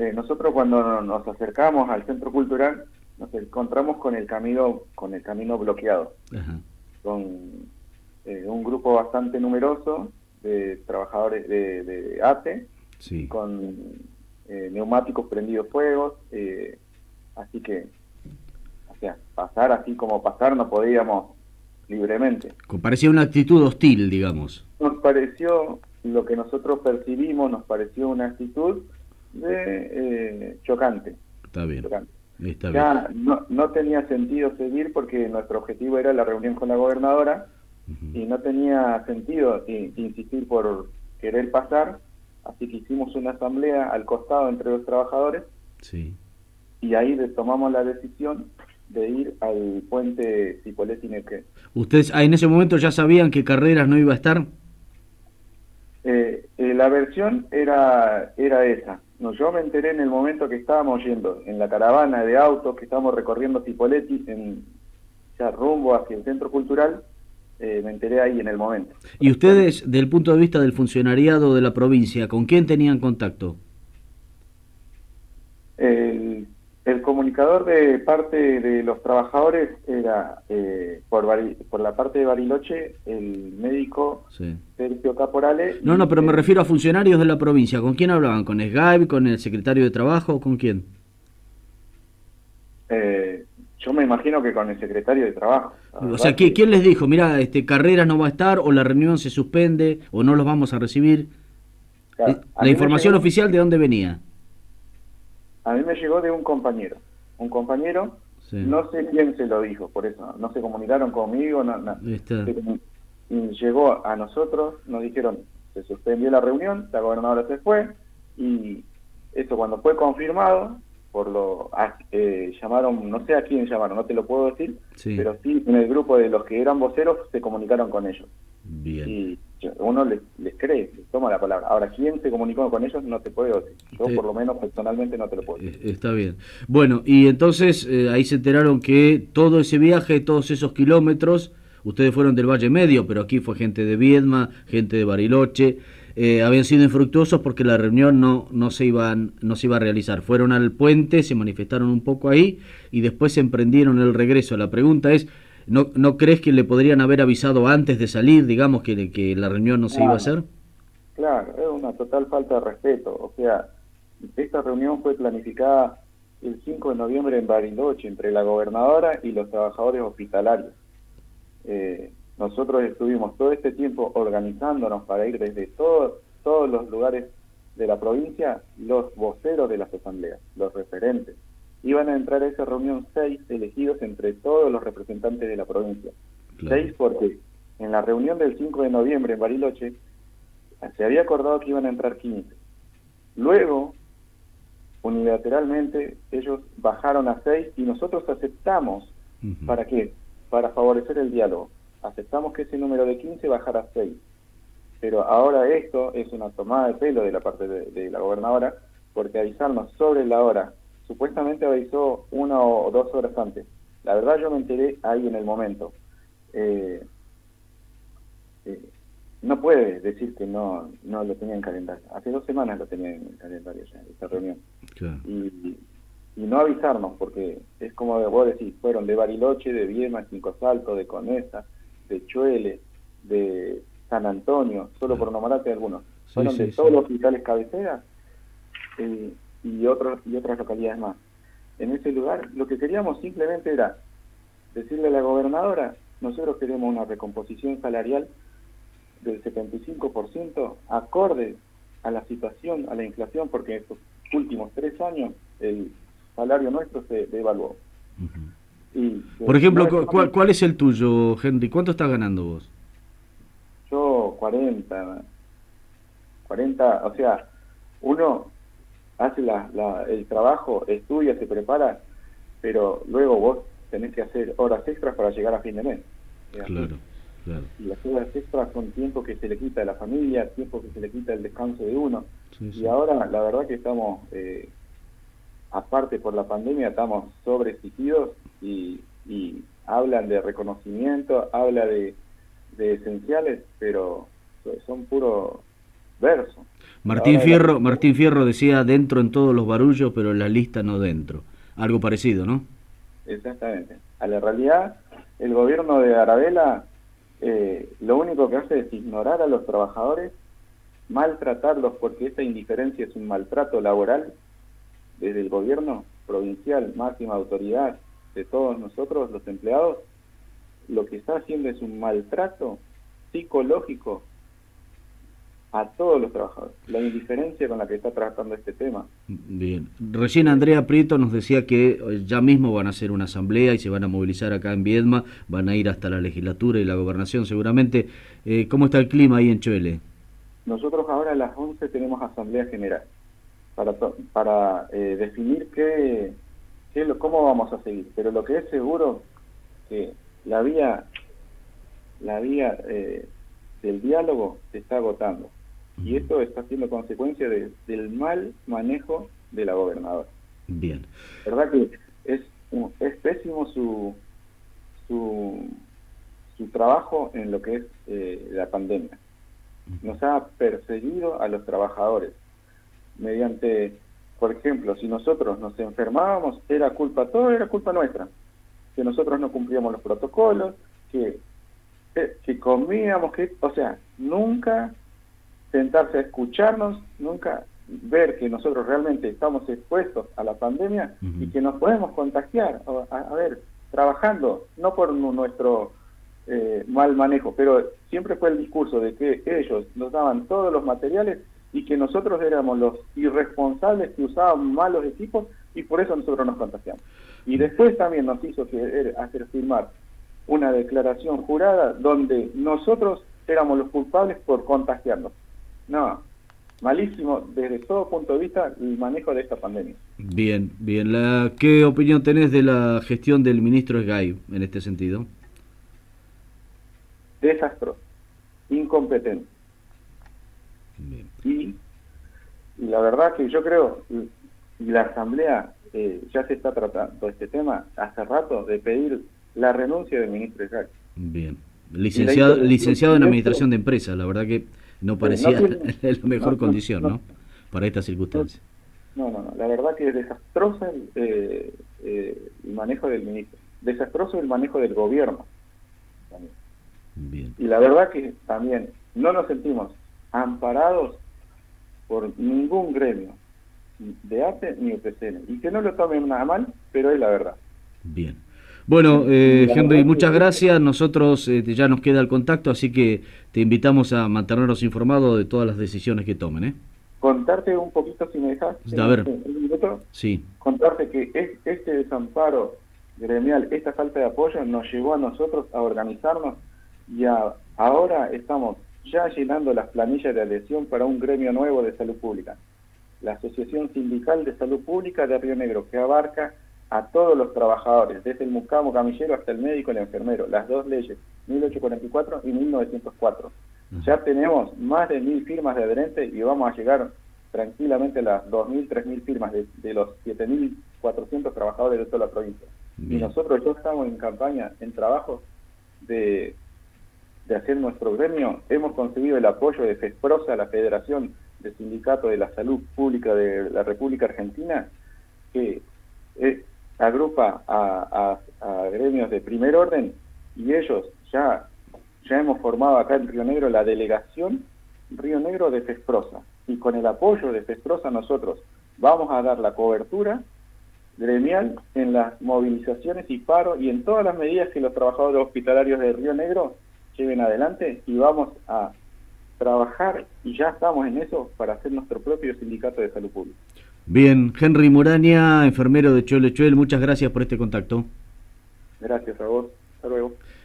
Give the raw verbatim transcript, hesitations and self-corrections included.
eh, nosotros cuando nos acercamos al centro cultural nos encontramos con el camino, con el camino bloqueado, Ajá. con eh, un grupo bastante numeroso de trabajadores de, de A T E, Sí. con eh, neumáticos prendidos fuegos, eh, así que, o sea, pasar así como pasar no podíamos libremente. Parecía una actitud hostil, digamos. Nos pareció, lo que nosotros percibimos, nos pareció una actitud de eh, chocante. Está bien. chocante. Está Ya bien. no, no tenía sentido seguir porque nuestro objetivo era la reunión con la gobernadora, uh-huh. y no tenía sentido in, insistir por querer pasar, así que hicimos una asamblea al costado entre los trabajadores, sí. y ahí tomamos la decisión de ir al puente Cipolletti-Neuquén. ¿Ustedes en ese momento ya sabían que Carreras no iba a estar? Eh, eh, la versión era, era esa. No, yo me enteré en el momento que estábamos yendo en la caravana de autos, que estábamos recorriendo Cipolletti, en, ya rumbo hacia el centro cultural, eh, me enteré ahí en el momento. ¿Y ustedes, desde el punto de vista del funcionariado de la provincia, con quién tenían contacto? El, el comunicador de parte de los trabajadores era, eh, por, Bari, por la parte de Bariloche, el médico sí. Sergio Caporale. No, no, pero me refiero a funcionarios de la provincia. ¿Con quién hablaban? ¿Con Skype, con el secretario de Trabajo o con quién? Eh, yo me imagino que con el secretario de Trabajo. O sea, ¿quién, ¿quién les dijo? Mira, este, Carreras no va a estar, o la reunión se suspende, o no los vamos a recibir? Claro, ¿La información llegó... oficial de dónde venía? A mí me llegó de un compañero. Un compañero, sí. No sé quién se lo dijo, por eso no se comunicaron conmigo, no, no. Y llegó a nosotros, nos dijeron, se suspendió la reunión, la gobernadora se fue, y eso cuando fue confirmado, por lo eh, llamaron, no sé a quién llamaron, no te lo puedo decir, sí. Pero sí en el grupo de los que eran voceros se comunicaron con ellos. Bien. Y uno les, les cree, les toma la palabra. Ahora, ¿quién se comunicó con ellos? No te puedo decir. Yo eh, por lo menos personalmente no te lo puedo decir. Está bien. Bueno, y entonces eh, ahí se enteraron que todo ese viaje, todos esos kilómetros, ustedes fueron del Valle Medio, pero aquí fue gente de Viedma, gente de Bariloche, eh, habían sido infructuosos porque la reunión no, no, se iban, no se iba a realizar. Fueron al puente, se manifestaron un poco ahí y después emprendieron el regreso. La pregunta es, ¿no, no crees que le podrían haber avisado antes de salir, digamos, que, que la reunión no se claro, iba a hacer? Claro, es una total falta de respeto. O sea, esta reunión fue planificada el cinco de noviembre en Bariloche entre la gobernadora y los trabajadores hospitalarios. Eh, nosotros estuvimos todo este tiempo organizándonos para ir desde todos todos los lugares de la provincia, los voceros de las asambleas, los referentes. Iban a entrar a esa reunión seis elegidos entre todos los representantes de la provincia. Claro. Seis porque en la reunión del cinco de noviembre en Bariloche se había acordado que iban a entrar quince. Luego, unilateralmente, ellos bajaron a seis y nosotros aceptamos. Uh-huh. ¿Para qué? Para favorecer el diálogo. Aceptamos que ese número de quince bajara a seis. Pero ahora esto es una tomada de pelo de la parte de, de la gobernadora, porque avisarnos sobre la hora, supuestamente avisó una o dos horas antes. La verdad yo me enteré ahí en el momento. Eh, eh, no puede decir que no no lo tenía en calendario. Hace dos semanas lo tenía en el calendario ya, esta reunión. Claro. Y, y no avisarnos, porque es como vos decís, fueron de Bariloche, de Viedma, Cinco Saltos, de Conesa, de Chuele, de San Antonio, solo por nombrarte algunos. Sí, fueron sí, de sí. todos los hospitales cabeceras eh, y, otros, y otras localidades más. En ese lugar lo que queríamos simplemente era decirle a la gobernadora, nosotros queremos una recomposición salarial del setenta y cinco por ciento acorde a la situación, a la inflación, porque en estos últimos tres años el salario nuestro se devaluó. Uh-huh. Y, por ejemplo, no, ¿cuál, ¿cuál es el tuyo, Henry? ¿Cuánto estás ganando vos? Yo cuarenta, cuarenta, o sea, uno hace la, la, el trabajo, estudia, se prepara, pero luego vos tenés que hacer horas extras para llegar a fin de mes. Claro, claro. Y las horas extras son tiempo que se le quita a la familia, tiempo que se le quita el descanso de uno. Sí, y sí. Ahora la verdad que estamos, eh, aparte por la pandemia, estamos sobreexigidos y, y hablan de reconocimiento, habla de, de esenciales, pero son puro transverso. Martín Ahora, Fierro, la... Martín Fierro decía dentro en todos los barullos, pero en la lista no dentro. Algo parecido, ¿no? Exactamente. A la realidad, el gobierno de Aravella eh, lo único que hace es ignorar a los trabajadores, maltratarlos, porque esta indiferencia es un maltrato laboral desde el gobierno provincial, máxima autoridad de todos nosotros, los empleados. Lo que está haciendo es un maltrato psicológico a todos los trabajadores, la indiferencia con la que está tratando este tema. Bien, recién Andrea Prieto nos decía que ya mismo van a hacer una asamblea y se van a movilizar acá en Viedma, van a ir hasta la legislatura y la gobernación seguramente. Eh, ¿Cómo está el clima ahí en Choele? Nosotros ahora a las once tenemos asamblea general para, para eh, definir qué, qué, cómo vamos a seguir, pero lo que es seguro que la vía, la vía eh, del diálogo se está agotando. Y esto está siendo consecuencia de, del mal manejo de la gobernadora. Bien. ¿Verdad que es, es pésimo su, su, su trabajo en lo que es eh, la pandemia? Nos ha perseguido a los trabajadores. Mediante, por ejemplo, si nosotros nos enfermábamos, era culpa, todo era culpa nuestra. Que nosotros no cumplíamos los protocolos, que, que, que comíamos, que, o sea, nunca sentarse a escucharnos, nunca ver que nosotros realmente estamos expuestos a la pandemia uh-huh. y que nos podemos contagiar, a, a ver, trabajando, no por nuestro eh, mal manejo, pero siempre fue el discurso de que ellos nos daban todos los materiales y que nosotros éramos los irresponsables que usaban mal los equipos y por eso nosotros nos contagiamos. Y después también nos hizo que, hacer firmar una declaración jurada donde nosotros éramos los culpables por contagiarnos. No, malísimo desde todo punto de vista el manejo de esta pandemia. Bien, bien. La, ¿qué opinión tenés de la gestión del ministro Sgay en este sentido? Desastroso, incompetente. Bien. Y, y la verdad que yo creo, y, y la Asamblea eh, ya se está tratando este tema hace rato de pedir la renuncia del ministro Sgay. Bien. Licenciado, licenciado en Administración de Empresas, la verdad que no parecía no tiene, la mejor no, condición, ¿no? ¿no? Para estas circunstancias. No, no, no. La verdad que es desastroso el, eh, eh, el manejo del ministro. Desastroso el manejo del gobierno. También. Bien. Y la verdad que también no nos sentimos amparados por ningún gremio, de A T E ni U P C N. Y que no lo tomen nada mal, pero es la verdad. Bien. Bueno, eh, Henry, muchas gracias. Nosotros eh, ya nos queda el contacto, así que te invitamos a mantenernos informados de todas las decisiones que tomen, ¿eh? Contarte un poquito, si me dejas, a ver. un minuto. Sí. Contarte que es, este desamparo gremial, esta falta de apoyo, nos llevó a nosotros a organizarnos y a, ahora estamos ya llenando las planillas de adhesión para un gremio nuevo de salud pública, la Asociación Sindical de Salud Pública de Río Negro, que abarca a todos los trabajadores, desde el mucamo camillero hasta el médico y el enfermero, las dos leyes, mil ochocientos cuarenta y cuatro y mil novecientos cuatro. Uh-huh. Ya tenemos más de mil firmas de adherentes y vamos a llegar tranquilamente a las dos mil, tres mil firmas de, de los siete mil cuatrocientos trabajadores de toda la provincia. Bien. Y nosotros ya estamos en campaña, en trabajo de, de hacer nuestro gremio. Hemos conseguido el apoyo de FESPROSA, la Federación de Sindicatos de la Salud Pública de la República Argentina, que es, agrupa a, a, a gremios de primer orden, y ellos ya, ya hemos formado acá en Río Negro la delegación Río Negro de FESPROSA, y con el apoyo de FESPROSA nosotros vamos a dar la cobertura gremial en las movilizaciones y paros y en todas las medidas que los trabajadores hospitalarios de Río Negro lleven adelante, y vamos a trabajar, y ya estamos en eso, para hacer nuestro propio sindicato de salud pública. Bien, Henry Muraña, enfermero de Choele Choel, muchas gracias por este contacto. Gracias a vos, hasta luego.